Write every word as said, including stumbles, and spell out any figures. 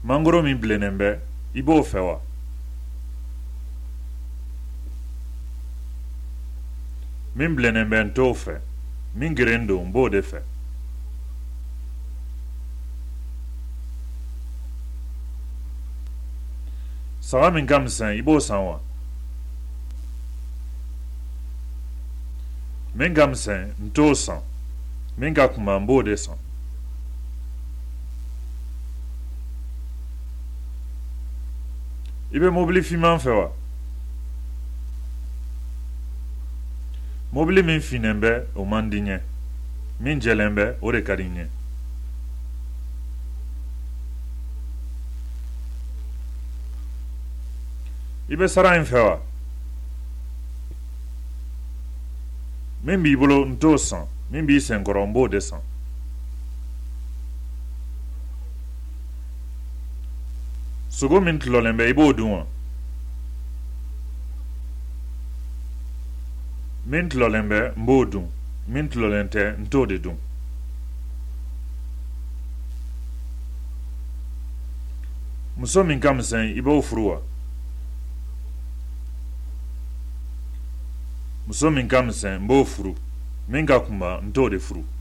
Mangoro min bilennen bɛ I b'o fɛ wa? Min bilennen bɛ n t'o fɛ. Min geren don n b'o de fɛ. Saga min ka misɛn I b'o san wa? Min ka misɛn n t'o san. Min ka kuma n b'o de san. I bɛ mobili finman fɛ wa? Mobili min finnen bɛ o man di n ye. Min jɛlen bɛ o de ka di n ye. I bɛ sara in fɛ wa? Min b'i bolo n t'o san. Min b'i senkɔrɔ n b'o de san. Sogo min tilɔlen bɛ I b'o dun wa? Min tilɔlen bɛ n b'o dun. Min tilɔlen tɛ n t'o de dun. Muso min ka misɛn I b'o furu wa? Muso min ka misɛn n b'o furu. Min ka kunba n t'o de furu.